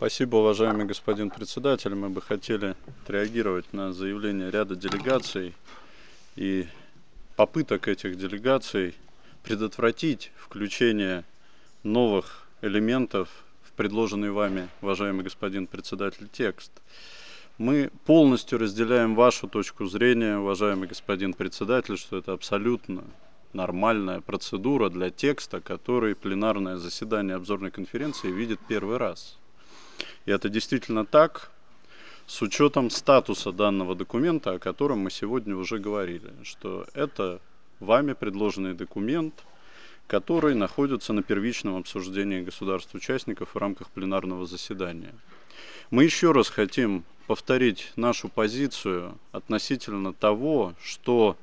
Спасибо, уважаемый господин председатель. Мы бы хотели отреагировать на заявление ряда делегаций и попыток этих делегаций предотвратить включение новых элементов в предложенный вами, уважаемый господин председатель, текст. Мы полностью разделяем вашу точку зрения, уважаемый господин председатель, что это абсолютно нормальная процедура для текста, который пленарное заседание обзорной конференции видит первый раз. И это действительно так, с учетом статуса данного документа, о котором мы сегодня уже говорили, что это вами предложенный документ, который находится на первичном обсуждении государств-участников в рамках пленарного заседания. Мы еще раз хотим повторить нашу позицию относительно того, что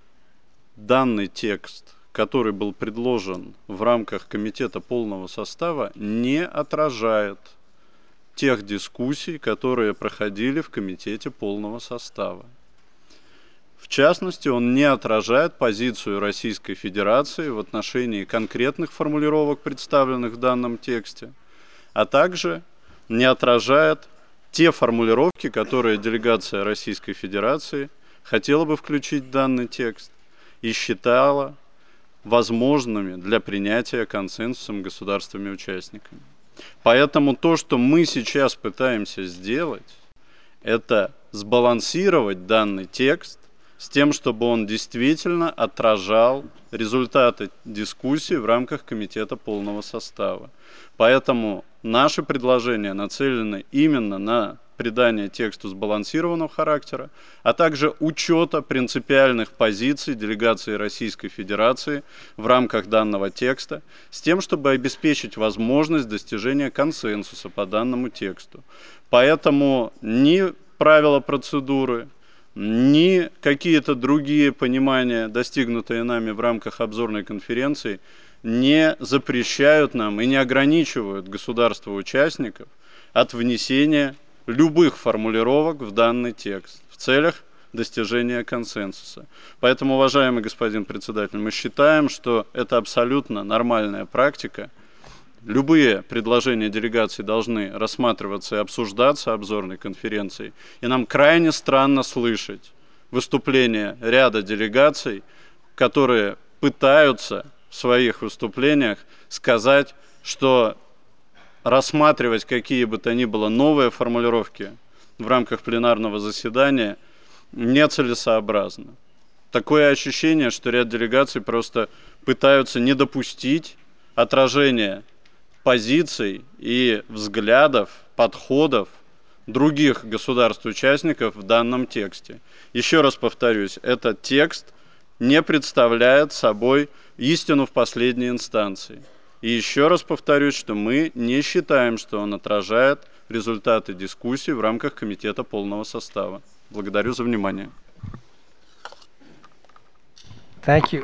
данный текст, который был предложен в рамках комитета полного состава, не отражает тех дискуссий, которые проходили в комитете полного состава. В частности, он не отражает позицию Российской Федерации в отношении конкретных формулировок, представленных в данном тексте, а также не отражает те формулировки, которые делегация Российской Федерации хотела бы включить в данный текст и считала возможными для принятия консенсусом государствами-участниками. Поэтому то, что мы сейчас пытаемся сделать, это сбалансировать данный текст с тем, чтобы он действительно отражал результаты дискуссии в рамках комитета полного состава. Поэтому наши предложения нацелены именно на придание тексту сбалансированного характера, а также учета принципиальных позиций делегации Российской Федерации в рамках данного текста, с тем, чтобы обеспечить возможность достижения консенсуса по данному тексту. Поэтому ни правила процедуры, ни какие-то другие понимания, достигнутые нами в рамках обзорной конференции, не запрещают нам и не ограничивают государства-участников от внесения любых формулировок в данный текст в целях достижения консенсуса. Поэтому, уважаемый господин председатель, мы считаем, что это абсолютно нормальная практика. Любые предложения делегаций должны рассматриваться и обсуждаться обзорной конференцией. И нам крайне странно слышать выступления ряда делегаций, которые пытаются в своих выступлениях сказать, что рассматривать какие бы то ни было новые формулировки в рамках пленарного заседания нецелесообразно. Такое ощущение, что ряд делегаций просто пытаются не допустить отражения позиций и взглядов, подходов других государств-участников в данном тексте. Еще раз повторюсь, этот текст не представляет собой истину в последней инстанции. И еще раз повторюсь, что мы не считаем, что он отражает результаты дискуссий в рамках комитета полного состава. Благодарю за внимание. Thank you.